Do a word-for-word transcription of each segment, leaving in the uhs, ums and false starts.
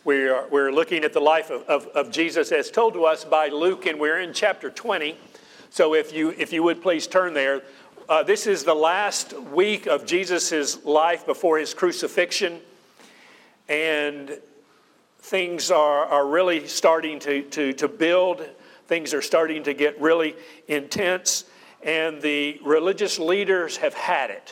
We are, we're looking at the life of, of, of Jesus as told to us by Luke, and we're in chapter twenty. So if you if you would please turn there. Uh, this is the last week of Jesus' life before his crucifixion. And things are, are really starting to, to, to build. Things are starting to get really intense. And the religious leaders have had it.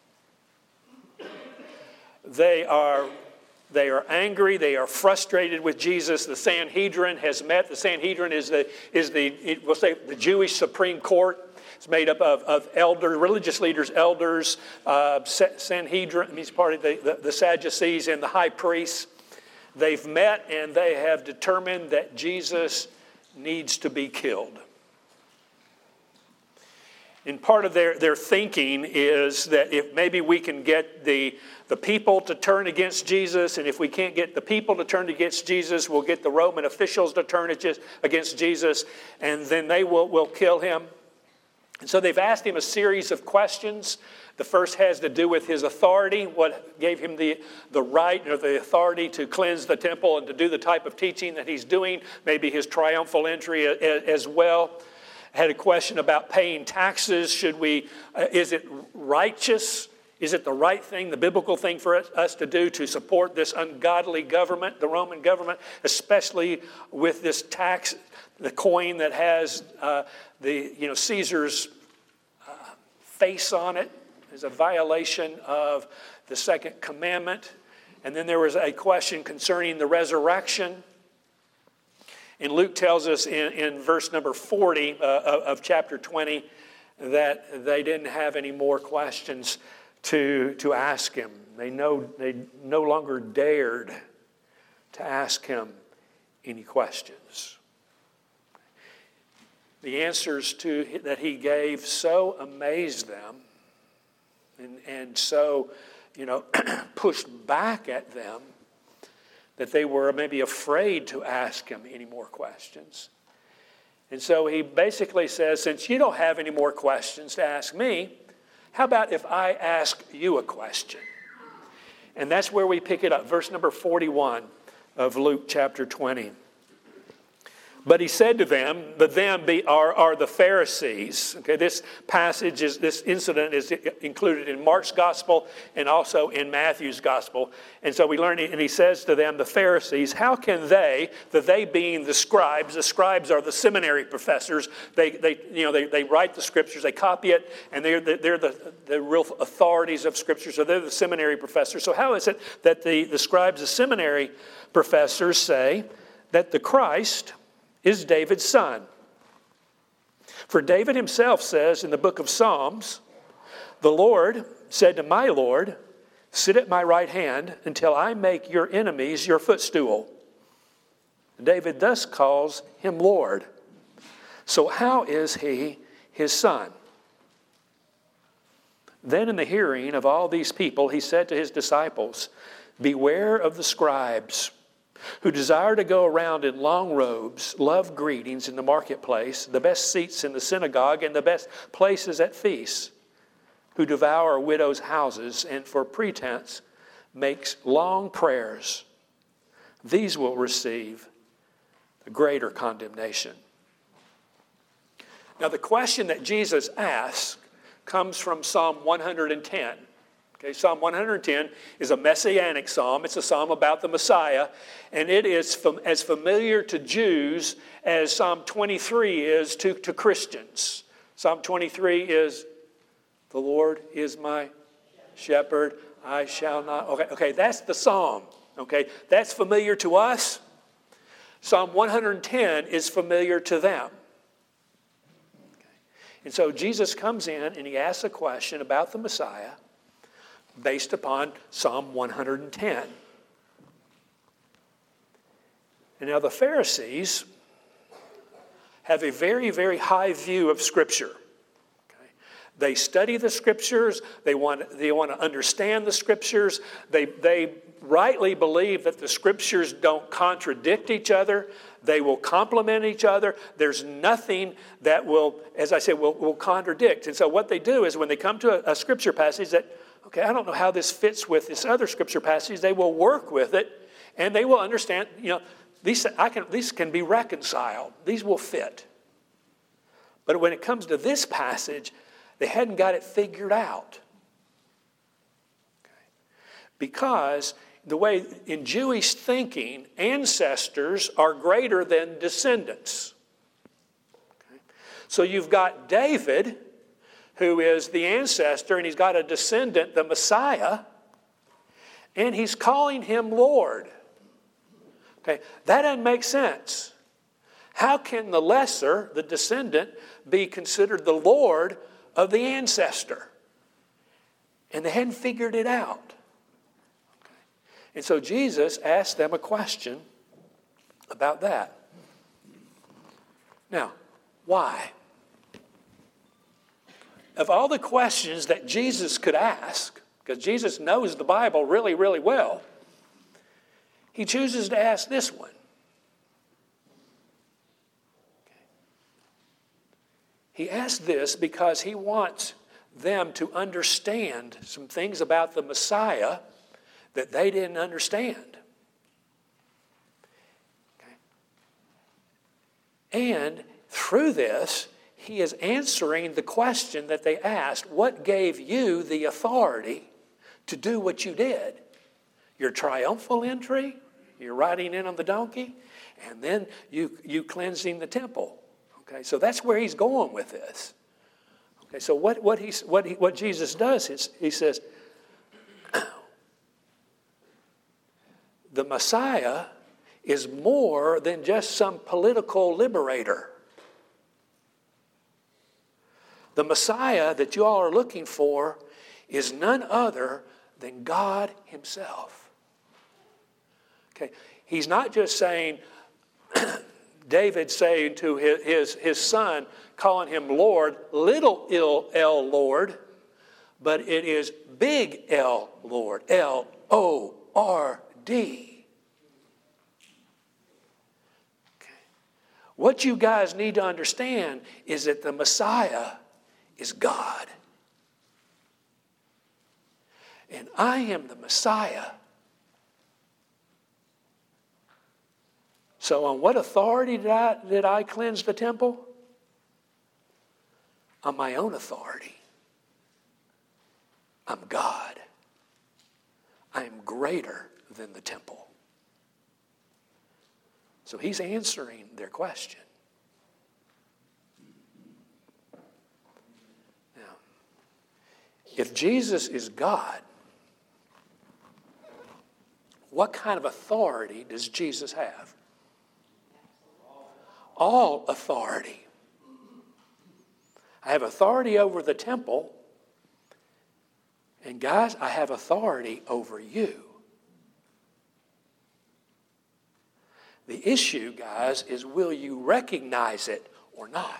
They are, they are angry. They are frustrated with Jesus. The Sanhedrin has met. The Sanhedrin is the, is the we'll say, the Jewish Supreme Court. It's made up of, of elders, religious leaders, elders, uh, Sanhedrin, means part of the, the, the Sadducees and the high priests. They've met and they have determined that Jesus needs to be killed. And part of their, their thinking is that if maybe we can get the, the people to turn against Jesus, and if we can't get the people to turn against Jesus, we'll get the Roman officials to turn against Jesus, and then they will, will kill him. And so they've asked him a series of questions. The first has to do with his authority, what gave him the, the right or the authority to cleanse the temple and to do the type of teaching that he's doing, maybe his triumphal entry as well. I had a question about paying taxes. Should we, uh, is it righteous? Is it the right thing, the biblical thing for us, us to do to support this ungodly government, the Roman government, especially with this tax, the coin that has uh, the you know Caesar's uh, face on it is a violation of the second commandment. And then there was a question concerning the resurrection. And Luke tells us in, in verse number forty uh, of, of chapter twenty that they didn't have any more questions to, to ask him. They, know, they no longer dared to ask him any questions. The answers to that he gave so amazed them and, and so, you know, pushed back at them that they were maybe afraid to ask him any more questions. And so he basically says, since you don't have any more questions to ask me, how about if I ask you a question? And that's where we pick it up, verse number forty-one of Luke chapter twenty. But he said to them, the them be, are, are the Pharisees. Okay, this passage, is this incident is included in Mark's gospel and also in Matthew's gospel. And so we learn, and he says to them, the Pharisees, how can they, the they being the scribes, the scribes are the seminary professors. They, they, you know, they, they write the scriptures, they copy it, and they're the, they're the, the real authorities of scripture. So they're the seminary professors. So how is it that the, the scribes, the seminary professors say that the Christ is David's son? For David himself says in the book of Psalms, the Lord said to my Lord, sit at my right hand until I make your enemies your footstool. David thus calls him Lord. So how is he his son? Then in the hearing of all these people, he said to his disciples, beware of the scribes, who desire to go around in long robes, love greetings in the marketplace, the best seats in the synagogue, and the best places at feasts, who devour widows' houses, and for pretense makes long prayers. These will receive the greater condemnation. Now the question that Jesus asks comes from Psalm one hundred ten. Okay, Psalm one hundred ten is a messianic psalm. It's a psalm about the Messiah. And it is fam- as familiar to Jews as Psalm twenty-three is to, to Christians. Psalm twenty-three is, the Lord is my shepherd, I shall not. Okay, okay, that's the psalm. Okay, that's familiar to us. Psalm one hundred ten is familiar to them. Okay. And so Jesus comes in and he asks a question about the Messiah based upon Psalm one hundred ten. And now the Pharisees have a very, very high view of Scripture. Okay? They study the Scriptures. They want, they want to understand the Scriptures. They, they rightly believe that the Scriptures don't contradict each other. They will complement each other. There's nothing that will, as I said, will, will contradict. And so what they do is when they come to a, a Scripture passage that, okay, I don't know how this fits with this other scripture passage. They will work with it, and they will understand, you know, these, I can, these can be reconciled. These will fit. But when it comes to this passage, they hadn't got it figured out. Okay. Because the way in Jewish thinking, ancestors are greater than descendants. Okay. So you've got David, who is the ancestor, and he's got a descendant, the Messiah, and he's calling him Lord. Okay, that doesn't make sense. How can the lesser, the descendant, be considered the Lord of the ancestor? And they hadn't figured it out. Okay. And so Jesus asked them a question about that. Now, why? Of all the questions that Jesus could ask, because Jesus knows the Bible really, really well, he chooses to ask this one. Okay. He asked this because he wants them to understand some things about the Messiah that they didn't understand. Okay. And through this, he is answering the question that they asked, what gave you the authority to do what you did? Your triumphal entry, you're riding in on the donkey, and then you, you cleansing the temple. Okay, so that's where he's going with this. Okay, so what, what, he's, what, he, what Jesus does is he says, the Messiah is more than just some political liberator. The Messiah that you all are looking for is none other than God himself. Okay, he's not just saying, David saying to his, his, his son, calling him Lord, little L Lord, but it is big L Lord, L O R D. Okay. What you guys need to understand is that the Messiah is God. And I am the Messiah. So on what authority did I, did I cleanse the temple? On my own authority. I'm God. I am greater than the temple. So he's answering their question. If Jesus is God, what kind of authority does Jesus have? All authority. I have authority over the temple, and guys, I have authority over you. The issue, guys, is will you recognize it or not?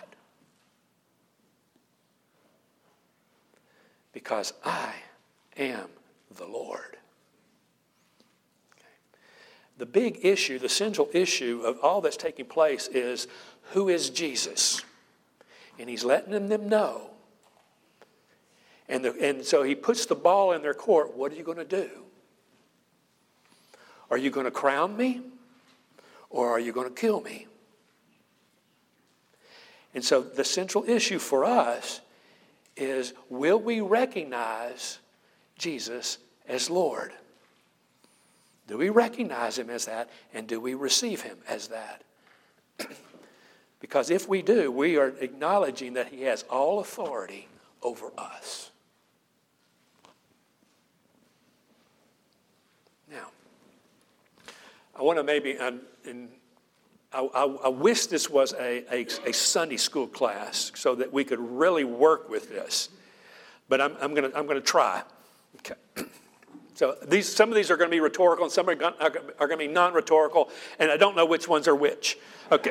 Because I am the Lord. Okay. The big issue, the central issue of all that's taking place is, who is Jesus? And he's letting them, them know. And, the, and so he puts the ball in their court. What are you going to do? Are you going to crown me? Or are you going to kill me? And so the central issue for us is, will we recognize Jesus as Lord? Do we recognize him as that, and do we receive him as that? Because if we do, we are acknowledging that he has all authority over us. Now, I want to maybe, um, in, I, I, I wish this was a, a, a Sunday school class so that we could really work with this. But I'm, I'm going to I'm going to try. Okay. So these some of these are going to be rhetorical, and some are going, are going to be non-rhetorical, and I don't know which ones are which. Okay.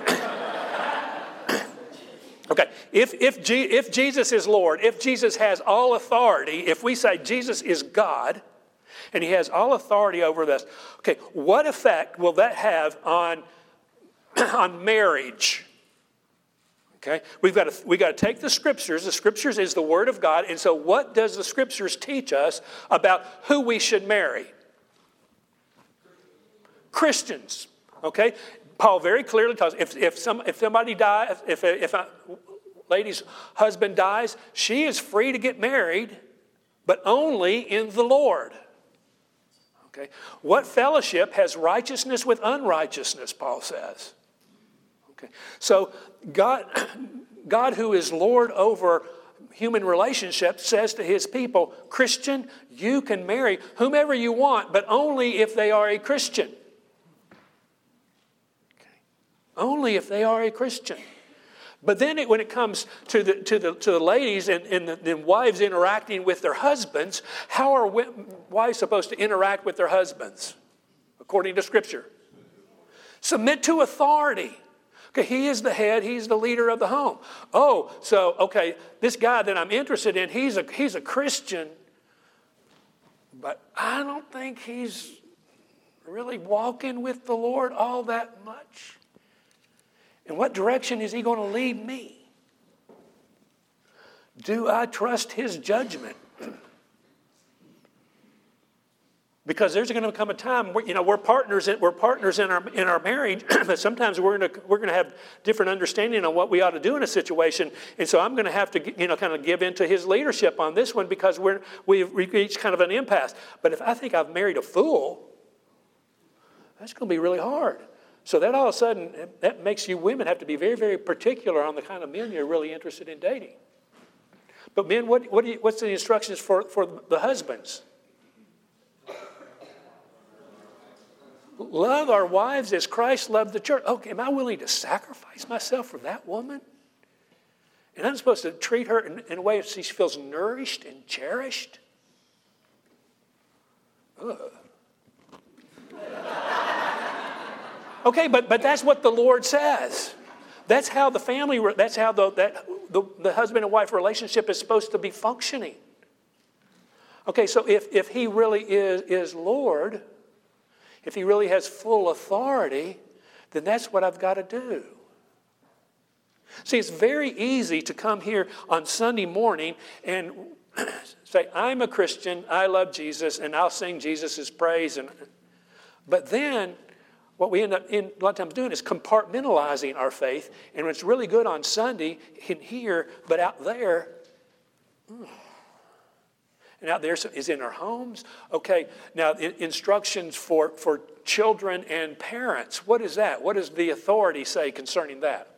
Okay. If if G, if Jesus is Lord, if Jesus has all authority, if we say Jesus is God, and he has all authority over this, okay, what effect will that have on on marriage? Okay? We've got to, we've got to take the Scriptures. The Scriptures is the Word of God. And so what does the Scriptures teach us about who we should marry? Christians. Okay? Paul very clearly tells us, if, if, some, if somebody dies, if, a, if a lady's husband dies, she is free to get married, but only in the Lord. Okay? What fellowship has righteousness with unrighteousness, Paul says. Okay. So God, God, who is Lord over human relationships, says to his people, Christian, you can marry whomever you want, but only if they are a Christian. Okay. Only if they are a Christian. But then it, when it comes to the, to the, to the ladies and, and the, the wives interacting with their husbands, how are wives supposed to interact with their husbands? According to Scripture. Submit to authority. Okay, he is the head, he's the leader of the home. Oh, so, okay, this guy that I'm interested in, he's a, he's a Christian, but I don't think he's really walking with the Lord all that much. In what direction is he going to lead me? Do I trust his judgment? Because there's going to come a time where, you know, we're partners in, we're partners in our in our marriage, but sometimes we're going to we're going to have different understanding on what we ought to do in a situation, and so I'm going to have to, you know, kind of give in to his leadership on this one because we're we've reached kind of an impasse. But if I think I've married a fool, that's going to be really hard. So that all of a sudden that makes you women have to be very very particular on the kind of men you're really interested in dating. But men, what what do you, what's the instructions for for the husbands? Love our wives as Christ loved the church. Okay, am I willing to sacrifice myself for that woman? And I'm supposed to treat her in, in a way that she feels nourished and cherished? Ugh. Okay, but, but that's what the Lord says. That's how the family, that's how the, that, the, the husband and wife relationship is supposed to be functioning. Okay, so if, if he really is, is Lord, if he really has full authority, then that's what I've got to do. See, it's very easy to come here on Sunday morning and say, I'm a Christian, I love Jesus, and I'll sing Jesus' praise. And, but then what we end up in, a lot of times doing is compartmentalizing our faith. And it's really good on Sunday in here, but out there, mm, and out there is in our homes. Okay, now instructions for, for children and parents. What is that? What does the authority say concerning that?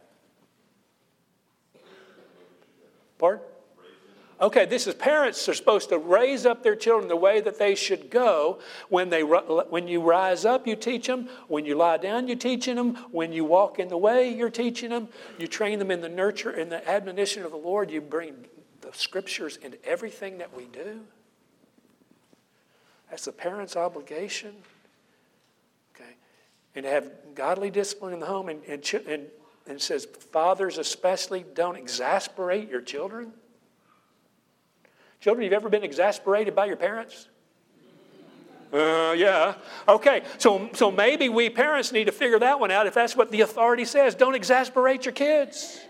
Pardon? Okay, this is parents are supposed to raise up their children the way that they should go. When they when you rise up, you teach them. When you lie down, you're teaching them. When you walk in the way, you're teaching them. You train them in the nurture and the admonition of the Lord. You bring the Scriptures into everything that we do. That's the parent's obligation. Okay, and to have godly discipline in the home, and and and, and it says fathers especially don't exasperate your children. Children, have you ever been exasperated by your parents? Uh, yeah. Okay, so so maybe we parents need to figure that one out. If that's what the authority says, don't exasperate your kids.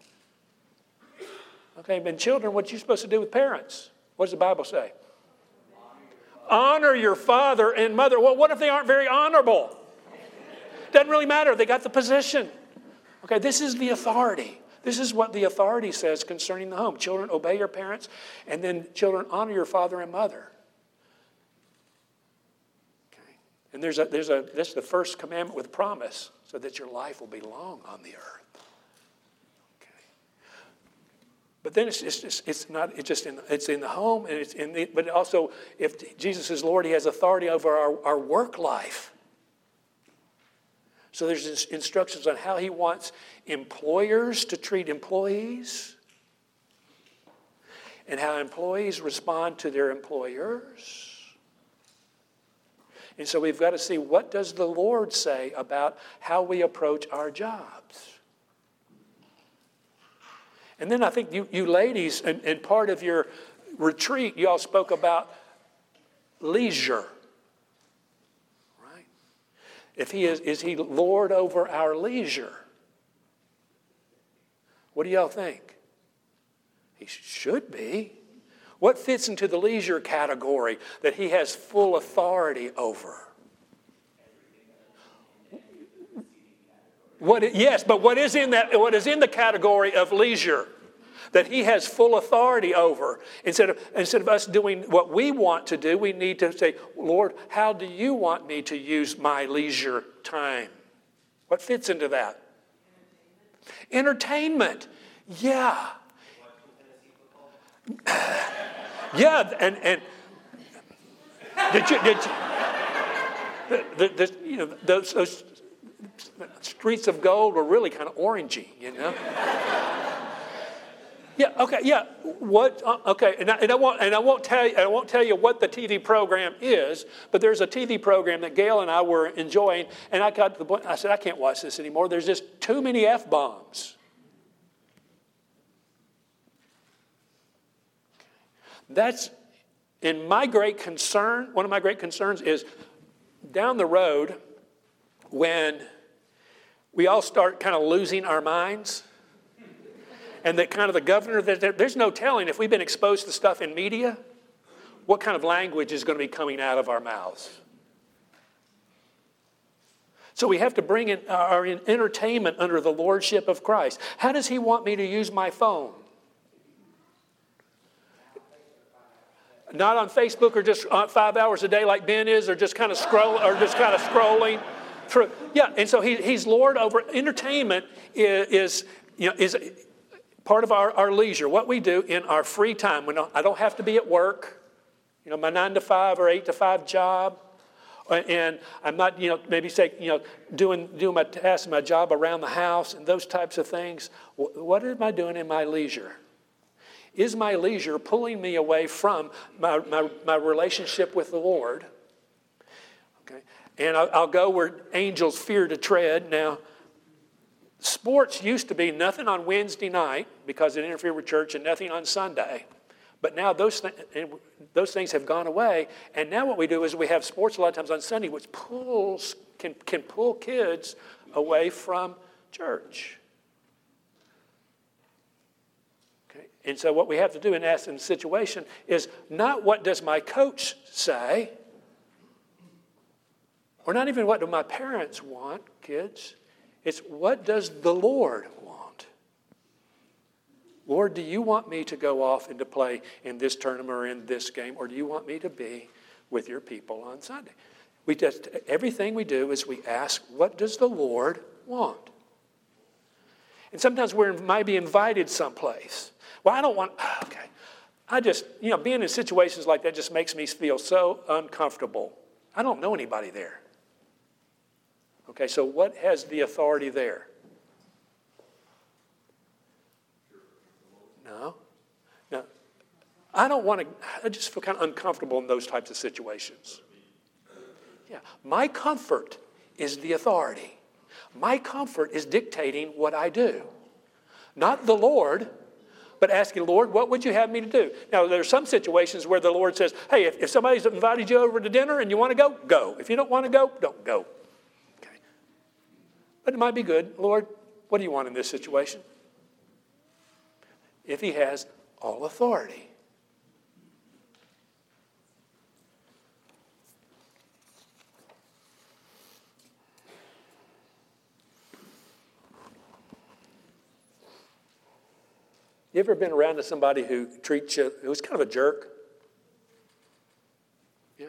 Okay, but children, what are you supposed to do with parents? What does the Bible say? Honor your father and mother. Well, what if they aren't very honorable? Doesn't really matter. They got the position. Okay, this is the authority. This is what the authority says concerning the home. Children, obey your parents, and then children, honor your father and mother. Okay, and there's a there's a that's the first commandment with promise, so that your life will be long on the earth. Okay, but then it's it's just, it's not it's just in it's in the home, and it's in the but also if Jesus is Lord, He has authority over our, our work life. So there's instructions on how He wants employers to treat employees and how employees respond to their employers. And so we've got to see, what does the Lord say about how we approach our jobs? And then I think you, you ladies, and, and part of your retreat, you all spoke about leisure. If he is, is he Lord over our leisure? What do y'all think? He should be. What fits into the leisure category that he has full authority over? What, yes, but what is in that? What is in the category of leisure that he has full authority over? Instead of instead of us doing what we want to do, we need to say, Lord, how do you want me to use my leisure time? What fits into that? Entertainment. Yeah. Yeah, and and did you did you, the, the, you know those, those streets of gold were really kind of orangey, you know. Yeah. Okay. Yeah. What? Uh, okay. And I, and I won't. And I won't tell you. I won't tell you what the T V program is. But there's a T V program that Gail and I were enjoying, and I got to the point. I said, I can't watch this anymore. There's just too many F-bombs. That's, and my great concern. One of my great concerns is down the road when we all start kind of losing our minds. And that kind of the governor, there's no telling if we've been exposed to stuff in media, what kind of language is going to be coming out of our mouths. So we have to bring in our entertainment under the lordship of Christ. How does he want me to use my phone? Not on Facebook or just five hours a day like Ben is, or just kind of scroll, or just kind of scrolling through. Yeah, and so he, he's Lord over entertainment. Is, is you know is. Part of our, our leisure, what we do in our free time. When I don't have to be at work, you know, my nine to five or eight to five job, and I'm not, you know, maybe say, you know, doing doing my tasks, my job around the house, and those types of things. What am I doing in my leisure? Is my leisure pulling me away from my my, my relationship with the Lord? Okay, and I'll, I'll go where angels fear to tread. Now, sports used to be nothing on Wednesday night because it interfered with church, and nothing on Sunday. But now those, th- those things have gone away. And now what we do is we have sports a lot of times on Sunday, which pulls can, can pull kids away from church. Okay? And so what we have to do in that situation is not what does my coach say, or not even what do my parents want, kids. It's what does the Lord want? Lord, do you want me to go off and to play in this tournament or in this game, or do you want me to be with your people on Sunday? We just, everything we do is we ask, what does the Lord want? And sometimes we might be invited someplace. Well, I don't want, okay. I just, you know, being in situations like that just makes me feel so uncomfortable. I don't know anybody there. Okay, so what has the authority there? No. No. I don't want to, I just feel kind of uncomfortable in those types of situations. Yeah. My comfort is the authority. My comfort is dictating what I do. Not the Lord, but asking, Lord, what would you have me to do? Now, there are some situations where the Lord says, hey, if, if somebody's invited you over to dinner and you want to go, go. If you don't want to go, don't go. But it might be good. Lord, what do you want in this situation? If he has all authority. You ever been around to somebody who treats you, who's kind of a jerk? Yeah.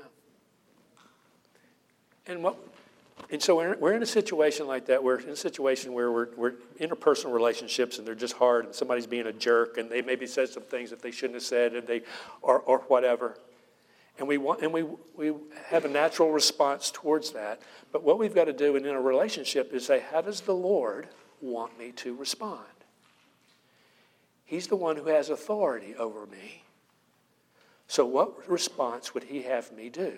And what... And so we're, we're in a situation like that. We're in a situation where we're, we're interpersonal relationships and they're just hard, and somebody's being a jerk, and they maybe said some things that they shouldn't have said, and they, or, or whatever. And we want, and we we have a natural response towards that. But what we've got to do in a relationship is say, how does the Lord want me to respond? He's the one who has authority over me. So what response would he have me do?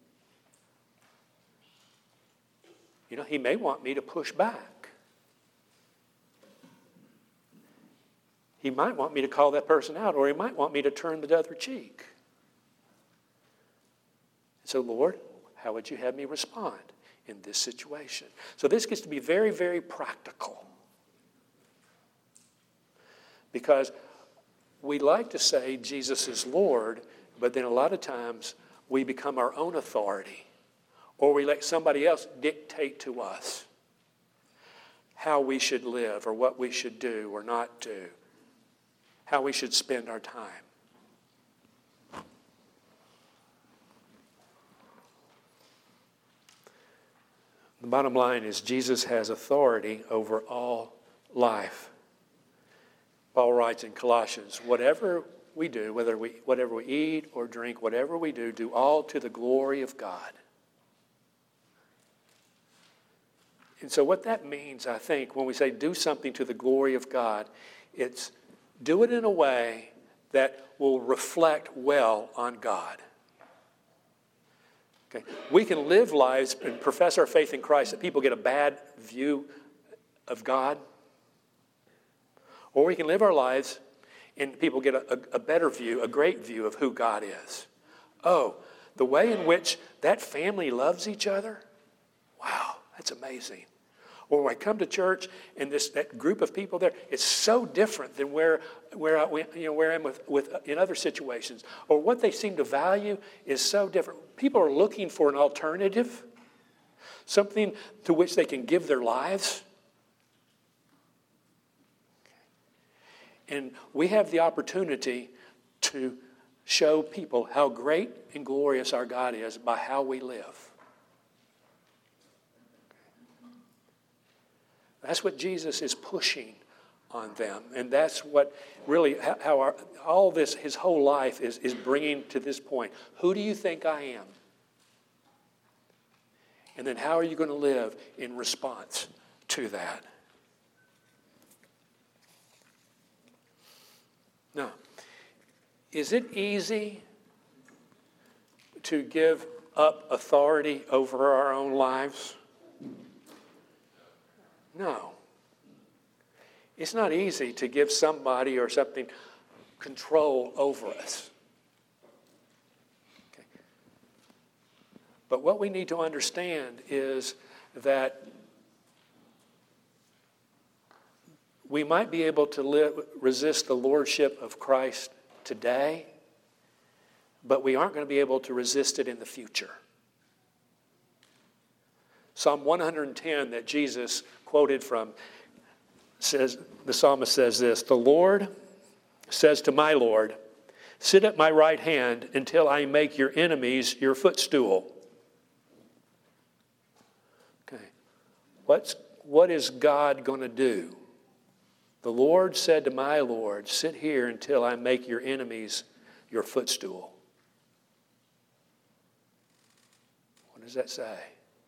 You know, he may want me to push back. He might want me to call that person out, or he might want me to turn the other cheek. So, Lord, how would you have me respond in this situation? So this gets to be very, very practical. Because we like to say Jesus is Lord, but then a lot of times we become our own authority, or we let somebody else dictate to us how we should live or what we should do or not do, how we should spend our time. The bottom line is Jesus has authority over all life. Paul writes in Colossians, whatever we do, whether we, whatever we eat or drink, whatever we do, do all to the glory of God. And so what that means, I think, when we say do something to the glory of God, it's do it in a way that will reflect well on God. Okay. We can live lives and profess our faith in Christ that people get a bad view of God. Or we can live our lives and people get a, a, a better view, a great view of who God is. Oh, the way in which that family loves each other? Wow, that's amazing. Or when I come to church and this that group of people there, it's so different than where where I you know where I'm with, with in other situations. Or what they seem to value is so different. People are looking for an alternative, something to which they can give their lives. And we have the opportunity to show people how great and glorious our God is by how we live. That's what Jesus is pushing on them. And that's what really, how our, all this, his whole life is, is bringing to this point. Who do you think I am? And then how are you going to live in response to that? Now, is it easy to give up authority over our own lives? No. It's not easy to give somebody or something control over us. Okay. But what we need to understand is that we might be able to live, resist the lordship of Christ today, but we aren't going to be able to resist it in the future. Psalm one hundred ten that Jesus quoted from says, the psalmist says this, "The Lord says to my Lord, sit at my right hand until I make your enemies your footstool." Okay. What's, what is God going to do? The Lord said to my Lord, sit here until I make your enemies your footstool. What does that say?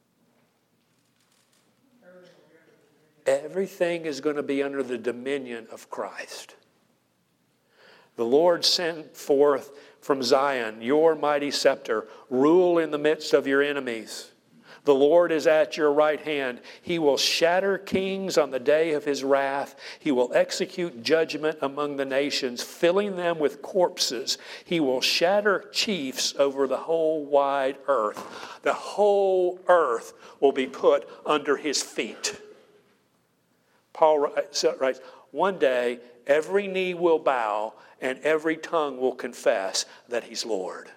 Everything is going to be under the dominion of Christ. The Lord sent forth from Zion your mighty scepter. Rule in the midst of your enemies. The Lord is at your right hand. He will shatter kings on the day of his wrath. He will execute judgment among the nations, filling them with corpses. He will shatter chiefs over the whole wide earth. The whole earth will be put under his feet. Paul writes, one day every knee will bow and every tongue will confess that he's Lord.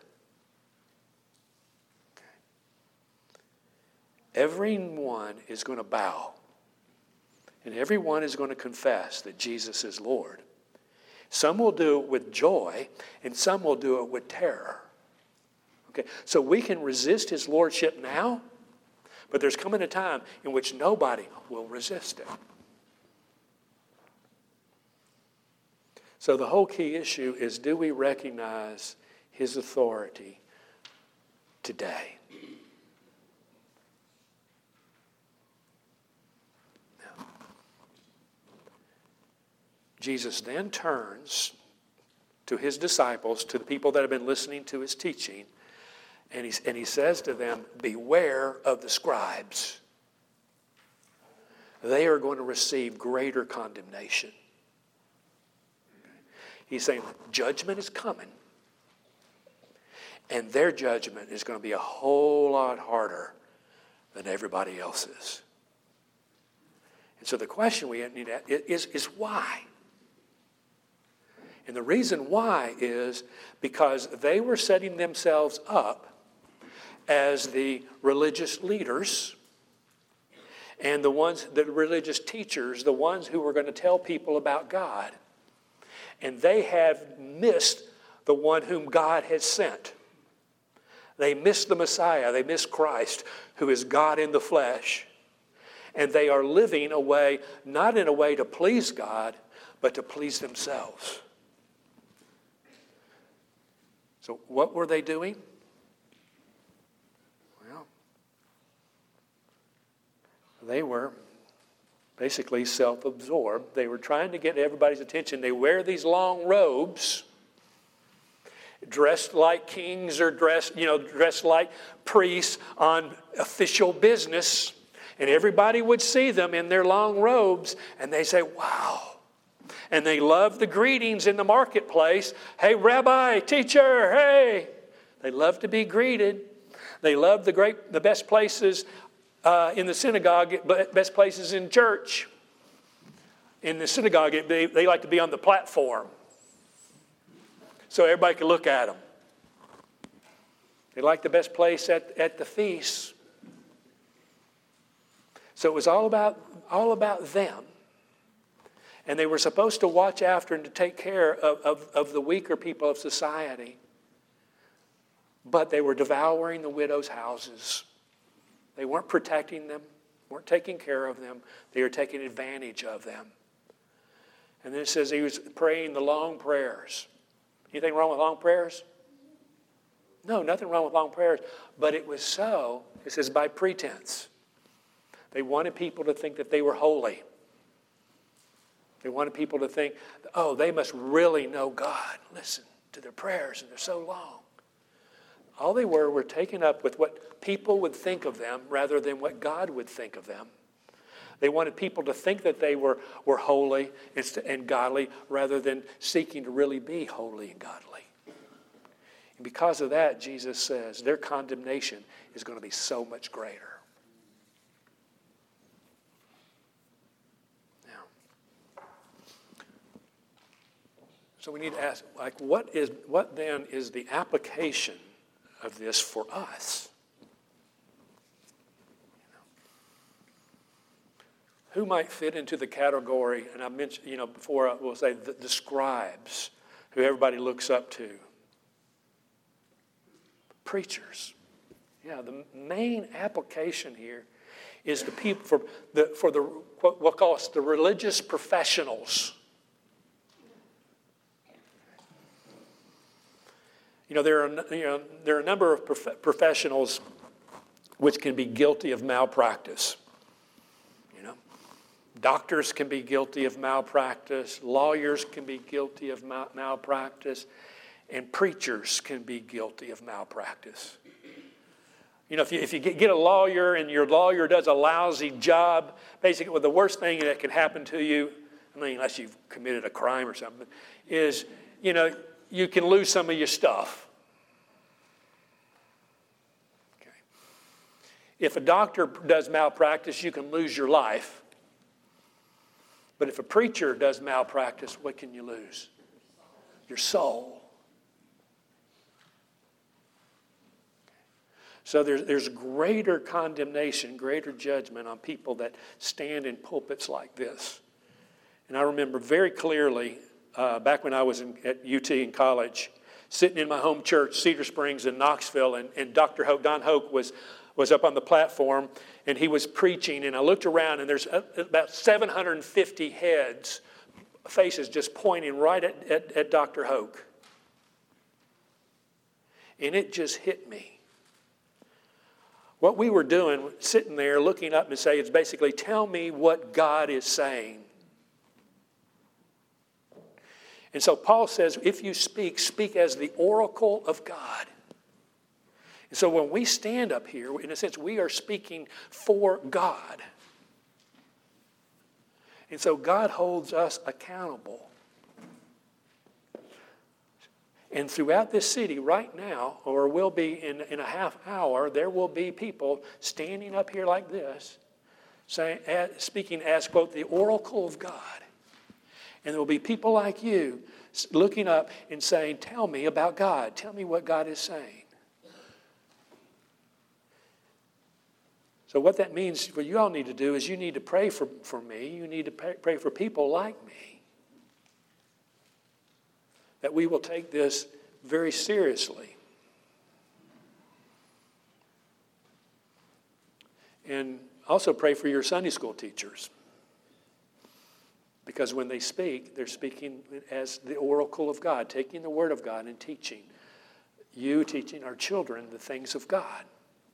Everyone is going to bow. And everyone is going to confess that Jesus is Lord. Some will do it with joy, and some will do it with terror. Okay, so we can resist his lordship now, but there's coming a time in which nobody will resist it. So the whole key issue is, do we recognize his authority today? Jesus then turns to his disciples, to the people that have been listening to his teaching, and he, and he says to them, beware of the scribes. They are going to receive greater condemnation. He's saying judgment is coming, and their judgment is going to be a whole lot harder than everybody else's. And so the question we need to ask is, is why? And the reason why is because they were setting themselves up as the religious leaders and the ones, the religious teachers, the ones who were going to tell people about God. And they have missed the one whom God has sent. They missed the Messiah. They missed Christ, who is God in the flesh. And they are living a way, not in a way to please God, but to please themselves. So what were they doing? Well, they were basically self-absorbed. They were trying to get everybody's attention. They wear these long robes, dressed like kings or dressed, you know, dressed like priests on official business. And everybody would see them in their long robes, and they say, wow. And they love the greetings in the marketplace. Hey, rabbi, teacher, hey. They love to be greeted. They love the great, the best places uh, in the synagogue, best places in church. In the synagogue, they, they like to be on the platform, so everybody can look at them. They like the best place at, at the feast. So it was all about, all about them. And they were supposed to watch after and to take care of, of, of the weaker people of society. But they were devouring the widows' houses. They weren't protecting them, weren't taking care of them. They were taking advantage of them. And then it says he was praying the long prayers. Anything wrong with long prayers? No, nothing wrong with long prayers. But it was so, it says, by pretense. They wanted people to think that they were holy. They wanted people to think, oh, they must really know God. Listen to their prayers, and they're so long. All they were were taken up with what people would think of them rather than what God would think of them. They wanted people to think that they were, were holy and godly rather than seeking to really be holy and godly. And because of that, Jesus says their condemnation is going to be so much greater. So we need to ask, like, what is what then is the application of this for us? You know, who might fit into the category? And I mentioned, you know, before I will say the, the scribes, who everybody looks up to. Preachers. Yeah, the main application here is the people for the for the what we'll call us the religious professionals. You know, there are, you know, there are a number of prof- professionals which can be guilty of malpractice. You know, doctors can be guilty of malpractice, lawyers can be guilty of mal- malpractice, and preachers can be guilty of malpractice. You know, if you, if you get, get a lawyer and your lawyer does a lousy job, basically well, the worst thing that can happen to you, I mean, unless you've committed a crime or something, is, you know, you can lose some of your stuff. Okay. If a doctor does malpractice, you can lose your life. But if a preacher does malpractice, what can you lose? Your soul. So there's, there's greater condemnation, greater judgment on people that stand in pulpits like this. And I remember very clearly, Uh, back when I was in, at U T in college, sitting in my home church, Cedar Springs in Knoxville, and, and Doctor Hoke, Don Hoke was, was up on the platform, and he was preaching, and I looked around, and there's about seven hundred fifty heads, faces just pointing right at, at, at Doctor Hoke. And it just hit me. What we were doing, sitting there looking up and saying, it's basically, tell me what God is saying. And so Paul says, if you speak, speak as the oracle of God. And so when we stand up here, in a sense, we are speaking for God. And so God holds us accountable. And throughout this city right now, or will be in, in a half hour, there will be people standing up here like this, saying, speaking as, quote, the oracle of God. And there will be people like you looking up and saying, tell me about God. Tell me what God is saying. So what that means, what you all need to do is you need to pray for, for me. You need to pray, pray for people like me. That we will take this very seriously. And also pray for your Sunday school teachers. Because when they speak, they're speaking as the oracle of God, taking the word of God and teaching. You teaching our children the things of God.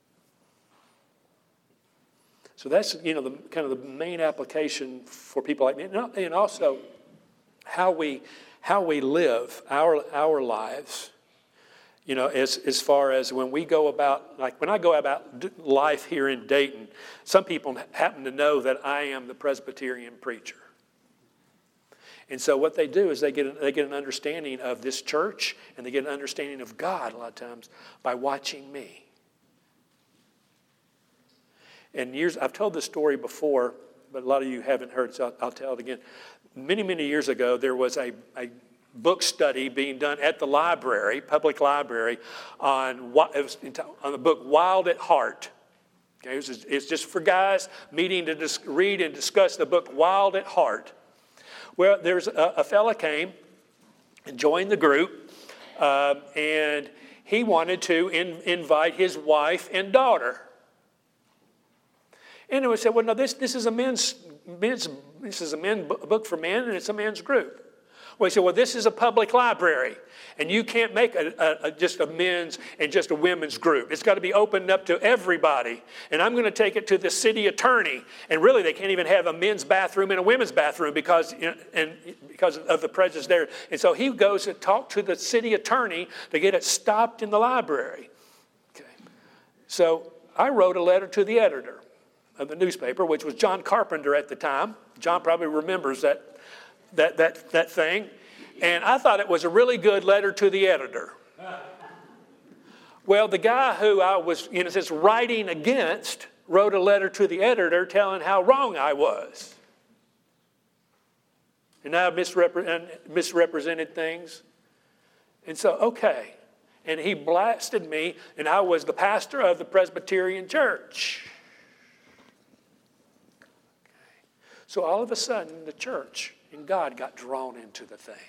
So that's, you know, the kind of the main application for people like me. And also how we how we live our our lives. You know, as as far as when we go about, like when I go about life here in Dayton, some people happen to know that I am the Presbyterian preacher. And so what they do is they get they get an understanding of this church, and they get an understanding of God a lot of times by watching me. And years, I've told this story before, but a lot of you haven't heard, so I'll, I'll tell it again. Many, many years ago, there was a, a book study being done at the library, public library, on what it was on the book Wild at Heart. Okay, it was, it's just for guys meeting to dis, read and discuss the book Wild at Heart. Well, there's a, a fella came and joined the group, uh, and he wanted to in, invite his wife and daughter. And it was said, well, no, this, this is a men's, men's this is a men book for men, and it's a men's group. Well, he said, well, this is a public library, and you can't make a, a, a, just a men's and just a women's group. It's got to be opened up to everybody. And I'm going to take it to the city attorney. And really, they can't even have a men's bathroom and a women's bathroom because, you know, and because of the prejudice there. And so he goes to talk to the city attorney to get it stopped in the library. Okay. So I wrote a letter to the editor of the newspaper, which was John Carpenter at the time. John probably remembers that that that that thing. And I thought it was a really good letter to the editor. Well, the guy who I was, you know, says writing against wrote a letter to the editor telling how wrong I was. And I misrepre- misrepresented things. And so, okay. And he blasted me, and I was the pastor of the Presbyterian church. So all of a sudden, the church and God got drawn into the thing.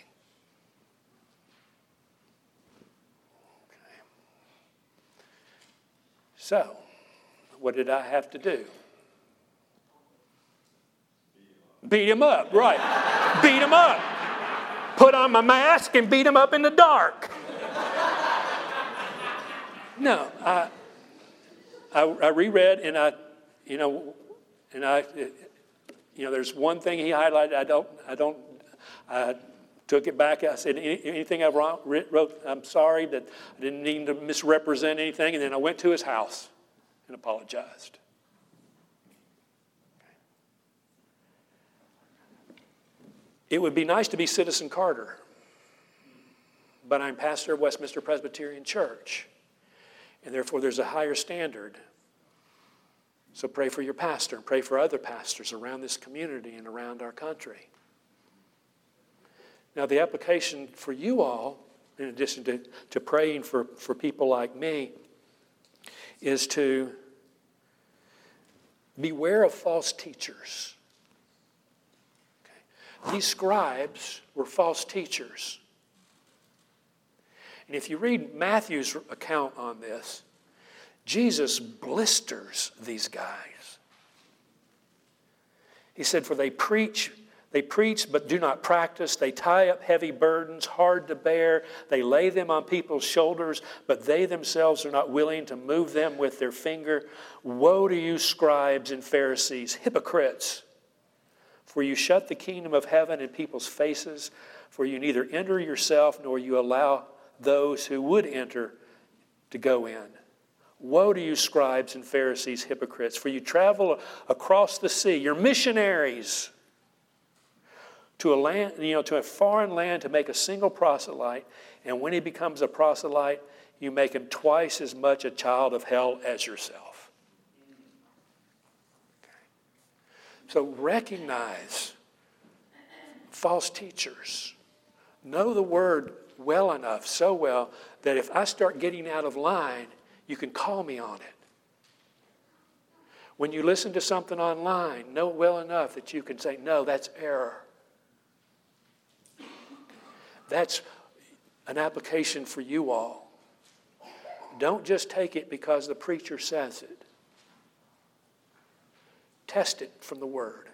Okay. So, what did I have to do? Beat him up, right. Beat him up. Put on my mask and beat him up in the dark. No, I, I, I reread and I, you know, and I... You know, there's one thing he highlighted. I don't, I don't, I took it back. I said, anything I wrote, I'm sorry that I didn't mean to misrepresent anything. And then I went to his house and apologized. It would be nice to be Citizen Carter, but I'm pastor of Westminster Presbyterian Church, and therefore there's a higher standard. So pray for your pastor and pray for other pastors around this community and around our country. Now, the application for you all, in addition to, to praying for, for people like me, is to beware of false teachers. Okay. These scribes were false teachers. And if you read Matthew's account on this, Jesus blisters these guys. He said, for they preach, they preach but do not practice. They tie up heavy burdens, hard to bear. They lay them on people's shoulders, but they themselves are not willing to move them with their finger. Woe to you, scribes and Pharisees, hypocrites! For you shut the kingdom of heaven in people's faces, for you neither enter yourself nor you allow those who would enter to go in. Woe to you, scribes and Pharisees, hypocrites, for you travel across the sea. You're missionaries to a land, you know, to a foreign land to make a single proselyte, and when he becomes a proselyte, you make him twice as much a child of hell as yourself. Okay. So recognize false teachers. know the Word well enough, so well, that if I start getting out of line, you can call me on it. When you listen to something online, know well enough that you can say, no, that's error. That's an application for you all. Don't just take it because the preacher says it. Test it from the Word.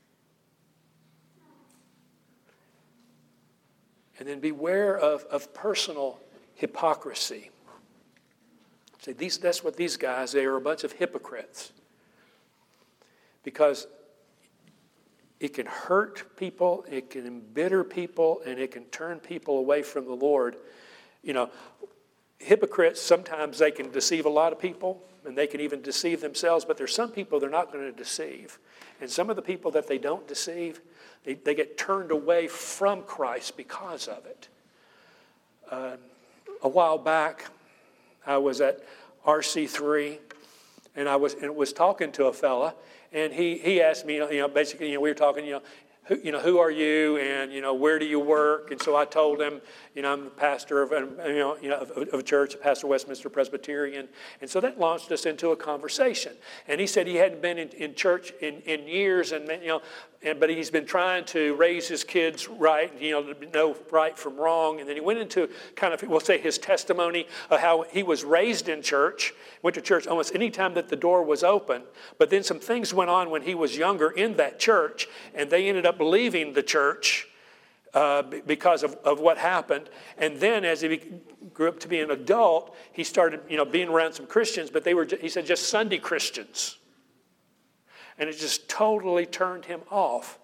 And then beware of, of personal hypocrisy. See, these, that's what these guys, they are a bunch of hypocrites. Because it can hurt people, it can embitter people, and it can turn people away from the Lord. You know, hypocrites, sometimes they can deceive a lot of people, and they can even deceive themselves, but there's some people they're not going to deceive. And some of the people that they don't deceive, they, they get turned away from Christ because of it. Uh, a while back, I was at R C three, and I was and was talking to a fella, and he he asked me, you know, basically, you know, we were talking, you know, who, you know, who are you, and you know, where do you work? And so I told him, you know, I'm the pastor of, you know, you know, of, of a church, a pastor of Westminster Presbyterian, and so that launched us into a conversation. And he said he hadn't been in, in church in, in years, and you know, and, but he's been trying to raise his kids right, you know, to know right from wrong. And then he went into kind of, we'll say, his testimony of how he was raised in church, went to church almost any time that the door was open. But then some things went on when he was younger in that church, and they ended up leaving the church uh, because of, of what happened. And then as he grew up to be an adult, he started, you know, being around some Christians, but they were, he said, just Sunday Christians. And it just totally turned him off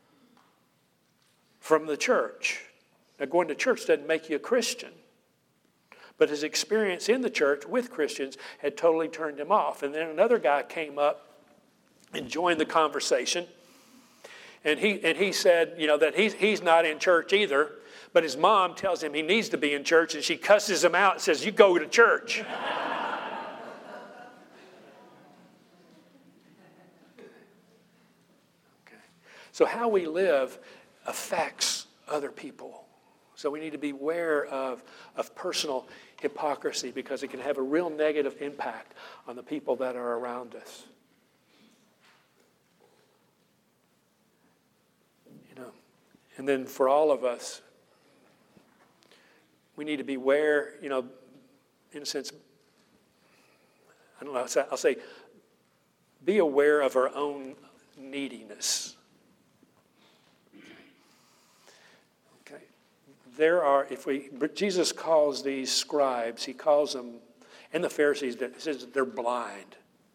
from the church. Now, going to church doesn't make you a Christian. But his experience in the church with Christians had totally turned him off. And then another guy came up and joined the conversation. And he and he said, you know, that he's, he's not in church either. But his mom tells him he needs to be in church. And she cusses him out and says, you go to church. So how we live affects other people. So we need to be aware of, of personal hypocrisy because it can have a real negative impact on the people that are around us. You know, and then for all of us, we need to be aware, you know, in a sense, I don't know, I'll say, be aware of our own neediness. There are, if we, Jesus calls these scribes, he calls them, and the Pharisees, he says that they're blind.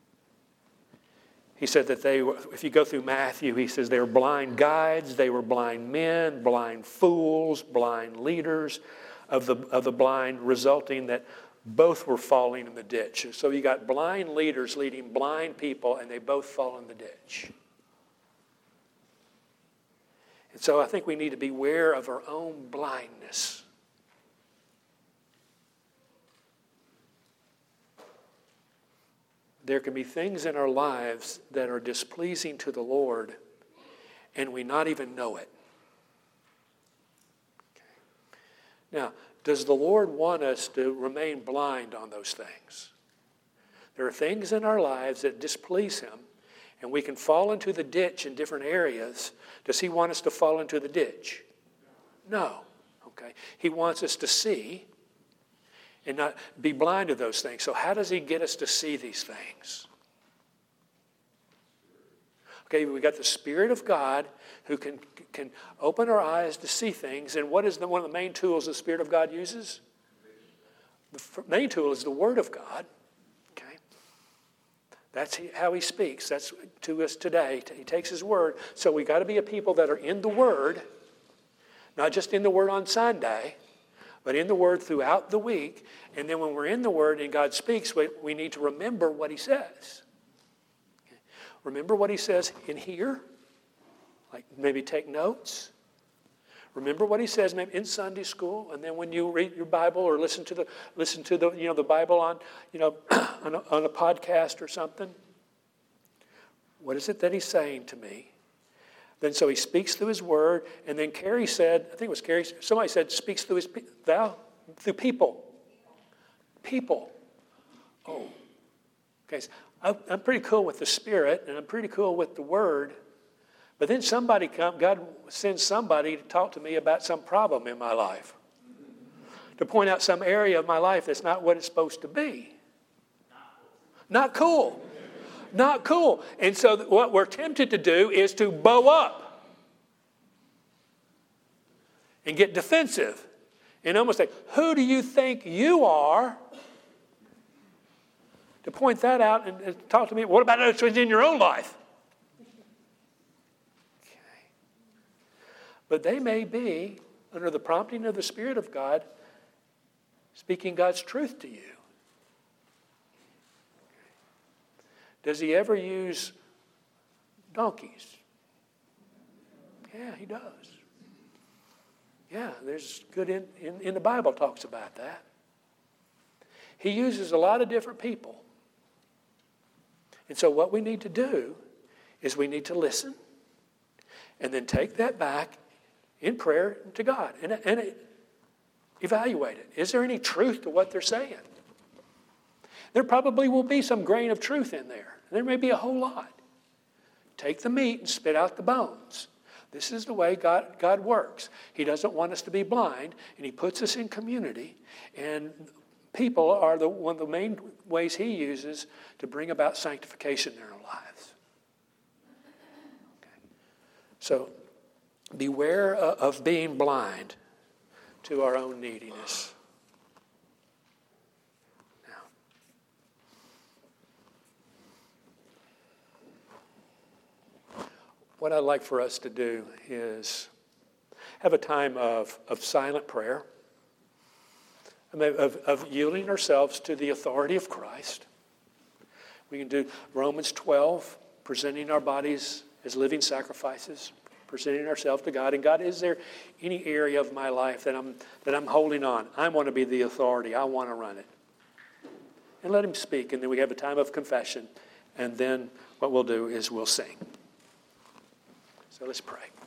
He said that they, if you go through Matthew, he says they were blind guides, they were blind men, blind fools, blind leaders of the, of the blind, resulting that both were falling in the ditch. So you got blind leaders leading blind people, and they both fall in the ditch. And so I think we need to be aware of our own blindness. There can be things in our lives that are displeasing to the Lord, and we not even know it. Okay. Now, does the Lord want us to remain blind on those things? There are things in our lives that displease him, and we can fall into the ditch in different areas. Does he want us to fall into the ditch? No. Okay. He wants us to see and not be blind to those things. So how does he get us to see these things? Okay, we got the Spirit of God who can, can open our eyes to see things. And what is the, one of the main tools the Spirit of God uses? The main tool is the Word of God. That's how he speaks. That's to us today. He takes his word. So we got to be a people that are in the word, not just in the word on Sunday, but in the word throughout the week. And then when we're in the word and God speaks, we, we need to remember what he says. Okay. Remember what he says in here. Like maybe take notes. Remember what he says maybe in Sunday school, and then when you read your Bible or listen to the listen to the you know the Bible on you know on, a, on a podcast or something. What is it that he's saying to me? Then so he speaks through his word. And then Carrie said, I think it was Carrie, somebody said speaks through his, thou, through people. People. Oh. Okay, so I'm pretty cool with the Spirit, and I'm pretty cool with the Word. But then somebody come, God sends somebody to talk to me about some problem in my life, to point out some area of my life that's not what it's supposed to be. Not cool. Not cool. And so what we're tempted to do is to bow up and get defensive and almost say, who do you think you are? To point that out and, and talk to me. What about those things in your own life? Okay. But they may be, under the prompting of the Spirit of God, speaking God's truth to you. Does he ever use donkeys? Yeah, he does. Yeah, there's good in, in, in the Bible talks about that. He uses a lot of different people. And so what we need to do is we need to listen and then take that back in prayer to God and, and evaluate it. Is there any truth to what they're saying? There probably will be some grain of truth in there. There may be a whole lot. Take the meat and spit out the bones. This is the way God, God works. He doesn't want us to be blind, and he puts us in community. And people are the, one of the main ways he uses to bring about sanctification in our lives. Okay. So beware of being blind to our own neediness. Now, what I'd like for us to do is have a time of, of silent prayer. Of, of yielding ourselves to the authority of Christ. We can do Romans twelve, presenting our bodies as living sacrifices, presenting ourselves to God. And God, is there any area of my life that I'm that I'm holding on? I want to be the authority. I want to run it. And let him speak. And then we have a time of confession. And then what we'll do is we'll sing. So let's pray.